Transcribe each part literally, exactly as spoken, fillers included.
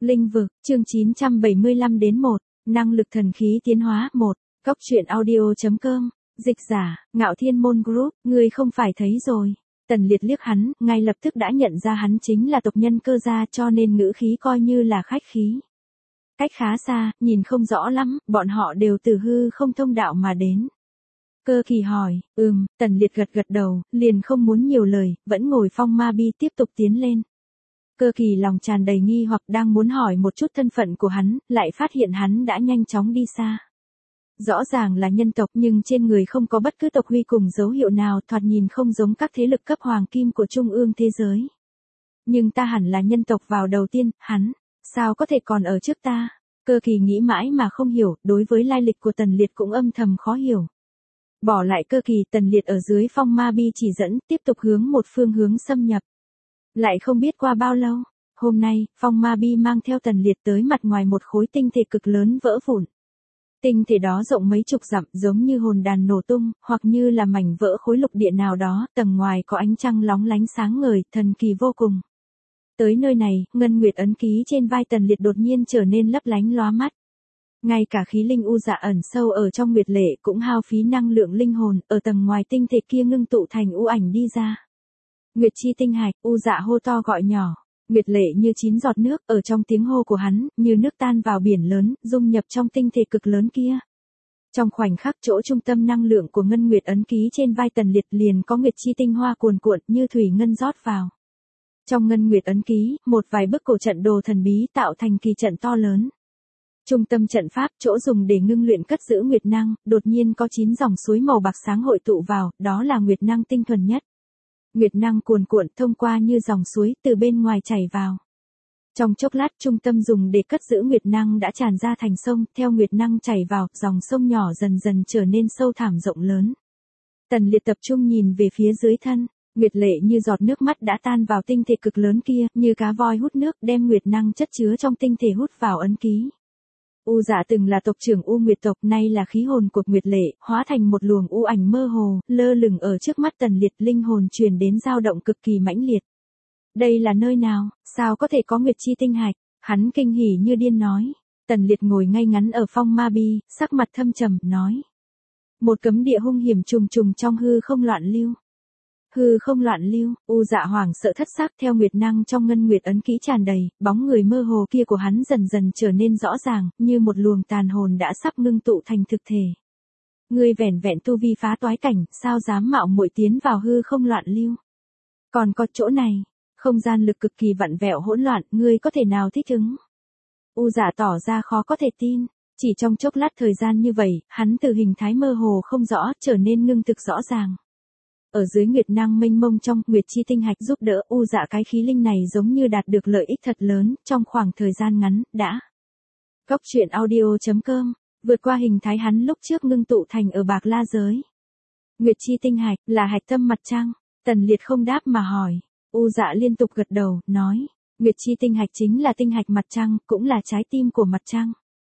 Linh vực, chương chín trăm bảy mươi lăm đến một, năng lực thần khí tiến hóa một, Cốc truyện audio chấm com, dịch giả, Ngạo Thiên Môn Group, ngươi không phải thấy rồi. Tần Liệt liếc hắn, ngay lập tức đã nhận ra hắn chính là tộc nhân Cơ gia, cho nên ngữ khí coi như là khách khí. Cách khá xa, nhìn không rõ lắm, bọn họ đều từ hư không thông đạo mà đến. Cơ Kỳ hỏi, ừm, Tần Liệt gật gật đầu, liền không muốn nhiều lời, vẫn ngồi phong ma bi tiếp tục tiến lên. Cơ Kỳ lòng tràn đầy nghi hoặc đang muốn hỏi một chút thân phận của hắn, lại phát hiện hắn đã nhanh chóng đi xa. Rõ ràng là nhân tộc nhưng trên người không có bất cứ tộc huy cùng dấu hiệu nào, thoạt nhìn không giống các thế lực cấp hoàng kim của trung ương thế giới. Nhưng ta hẳn là nhân tộc vào đầu tiên, hắn, sao có thể còn ở trước ta? Cơ Kỳ nghĩ mãi mà không hiểu, đối với lai lịch của Tần Liệt cũng âm thầm khó hiểu. Bỏ lại Cơ Kỳ, Tần Liệt ở dưới phong ma bi chỉ dẫn, tiếp tục hướng một phương hướng xâm nhập. Lại không biết qua bao lâu, hôm nay, phong ma bi mang theo Tần Liệt tới mặt ngoài một khối tinh thể cực lớn vỡ vụn. Tinh thể đó rộng mấy chục dặm, giống như hồn đàn nổ tung, hoặc như là mảnh vỡ khối lục địa nào đó, tầng ngoài có ánh trăng lóng lánh sáng ngời, thần kỳ vô cùng. Tới nơi này, ngân nguyệt ấn ký trên vai Tần Liệt đột nhiên trở nên lấp lánh lóa mắt. Ngay cả khí linh u dạ ẩn sâu ở trong nguyệt lệ cũng hao phí năng lượng linh hồn, ở tầng ngoài tinh thể kia ngưng tụ thành u ảnh đi ra. Nguyệt chi tinh hạch, u dạ hô to gọi nhỏ. Nguyệt lệ như chín giọt nước, ở trong tiếng hô của hắn, như nước tan vào biển lớn, dung nhập trong tinh thể cực lớn kia. Trong khoảnh khắc chỗ trung tâm năng lượng của ngân nguyệt ấn ký trên vai Tần Liệt liền có nguyệt chi tinh hoa cuồn cuộn như thủy ngân rót vào. Trong ngân nguyệt ấn ký, một vài bức cổ trận đồ thần bí tạo thành kỳ trận to lớn. Trung tâm trận pháp, chỗ dùng để ngưng luyện cất giữ nguyệt năng, đột nhiên có chín dòng suối màu bạc sáng hội tụ vào, đó là nguyệt năng tinh thuần nhất. Nguyệt năng cuồn cuộn thông qua như dòng suối từ bên ngoài chảy vào. Trong chốc lát trung tâm dùng để cất giữ nguyệt năng đã tràn ra thành sông, theo nguyệt năng chảy vào, dòng sông nhỏ dần dần trở nên sâu thẳm rộng lớn. Tần Liệt tập trung nhìn về phía dưới thân, nguyệt lệ như giọt nước mắt đã tan vào tinh thể cực lớn kia, như cá voi hút nước đem nguyệt năng chất chứa trong tinh thể hút vào ấn ký. U Dạ từng là tộc trưởng U Nguyệt tộc, nay là khí hồn của Nguyệt Lệ, hóa thành một luồng u ảnh mơ hồ, lơ lửng ở trước mắt Tần Liệt, linh hồn truyền đến dao động cực kỳ mãnh liệt. Đây là nơi nào, sao có thể có Nguyệt chi tinh hạch? Hắn kinh hỉ như điên nói. Tần Liệt ngồi ngay ngắn ở phong ma bi, sắc mặt thâm trầm, nói. Một cấm địa hung hiểm trùng trùng trong hư không loạn lưu. Hư không loạn lưu, U Dạ hoảng sợ thất sắc theo nguyệt năng trong ngân nguyệt ấn ký tràn đầy, bóng người mơ hồ kia của hắn dần dần trở nên rõ ràng, như một luồng tàn hồn đã sắp ngưng tụ thành thực thể. Ngươi vẻn vẹn tu vi phá toái cảnh, sao dám mạo muội tiến vào hư không loạn lưu? Còn có chỗ này, không gian lực cực kỳ vặn vẹo hỗn loạn, ngươi có thể nào thích ứng? U Dạ tỏ ra khó có thể tin. Chỉ trong chốc lát thời gian như vậy, hắn từ hình thái mơ hồ không rõ trở nên ngưng thực rõ ràng. Ở dưới nguyệt năng mênh mông trong, nguyệt chi tinh hạch giúp đỡ U Dạ cái khí linh này giống như đạt được lợi ích thật lớn, trong khoảng thời gian ngắn, đã. Cốc truyện audio chấm com, vượt qua hình thái hắn lúc trước ngưng tụ thành ở Bạc La giới. Nguyệt chi tinh hạch, là hạch tâm mặt trăng. Tần Liệt không đáp mà hỏi. U Dạ liên tục gật đầu, nói. Nguyệt chi tinh hạch chính là tinh hạch mặt trăng, cũng là trái tim của mặt trăng.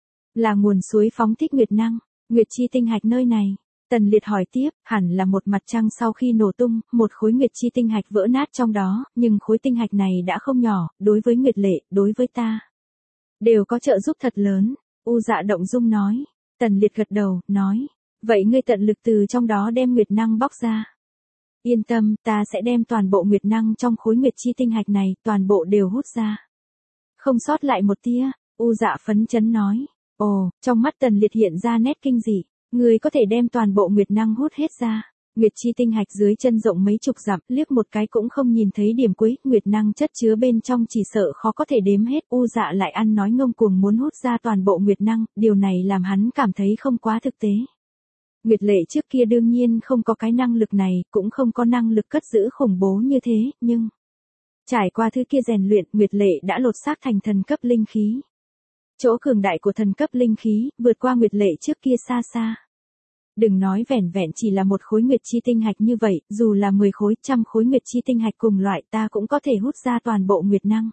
Là nguồn suối phóng thích nguyệt năng. Nguyệt chi tinh hạch nơi này. Tần Liệt hỏi tiếp, hẳn là một mặt trăng sau khi nổ tung, một khối nguyệt chi tinh hạch vỡ nát trong đó, nhưng khối tinh hạch này đã không nhỏ, đối với Nguyệt Lệ, đối với ta. Đều có trợ giúp thật lớn, U Dạ động dung nói. Tần Liệt gật đầu, nói, vậy ngươi tận lực từ trong đó đem nguyệt năng bóc ra. Yên tâm, ta sẽ đem toàn bộ nguyệt năng trong khối nguyệt chi tinh hạch này, toàn bộ đều hút ra. Không sót lại một tia, U Dạ phấn chấn nói. Ồ, trong mắt Tần Liệt hiện ra nét kinh dị. Ngươi có thể đem toàn bộ nguyệt năng hút hết ra. Nguyệt chi tinh hạch dưới chân rộng mấy chục dặm, liếc một cái cũng không nhìn thấy điểm cuối, nguyệt năng chất chứa bên trong chỉ sợ khó có thể đếm hết. U Dạ lại ăn nói ngông cuồng muốn hút ra toàn bộ nguyệt năng, điều này làm hắn cảm thấy không quá thực tế. Nguyệt Lệ trước kia đương nhiên không có cái năng lực này, cũng không có năng lực cất giữ khủng bố như thế, nhưng trải qua thứ kia rèn luyện, Nguyệt Lệ đã lột xác thành thần cấp linh khí. Chỗ cường đại của thần cấp linh khí, vượt qua Nguyệt Lệ trước kia xa xa. Đừng nói vẻn vẹn chỉ là một khối nguyệt chi tinh hạch như vậy, dù là mười khối, trăm khối nguyệt chi tinh hạch cùng loại ta cũng có thể hút ra toàn bộ nguyệt năng.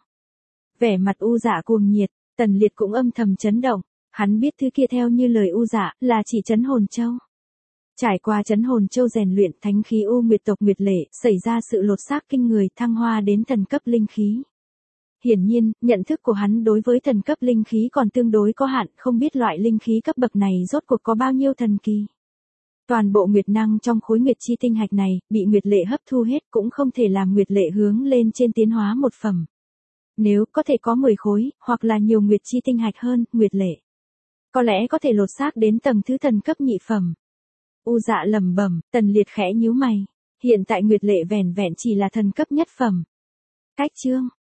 Vẻ mặt U Dạ cuồng nhiệt, Tần Liệt cũng âm thầm chấn động, hắn biết thứ kia theo như lời U Dạ, là chỉ trấn hồn châu. Trải qua trấn hồn châu rèn luyện thánh khí U Nguyệt tộc Nguyệt Lệ, xảy ra sự lột xác kinh người, thăng hoa đến thần cấp linh khí. Hiển nhiên, nhận thức của hắn đối với thần cấp linh khí còn tương đối có hạn, không biết loại linh khí cấp bậc này rốt cuộc có bao nhiêu thần kỳ. Toàn bộ nguyệt năng trong khối nguyệt chi tinh hạch này, bị nguyệt lệ hấp thu hết cũng không thể làm nguyệt lệ hướng lên trên tiến hóa một phẩm. Nếu có thể có mười khối, hoặc là nhiều nguyệt chi tinh hạch hơn, nguyệt lệ có lẽ có thể lột xác đến tầng thứ thần cấp nhị phẩm. U Dạ lẩm bẩm, Tần Liệt khẽ nhíu mày. Hiện tại nguyệt lệ vẻn vẹn chỉ là thần cấp nhất phẩm. Cách chương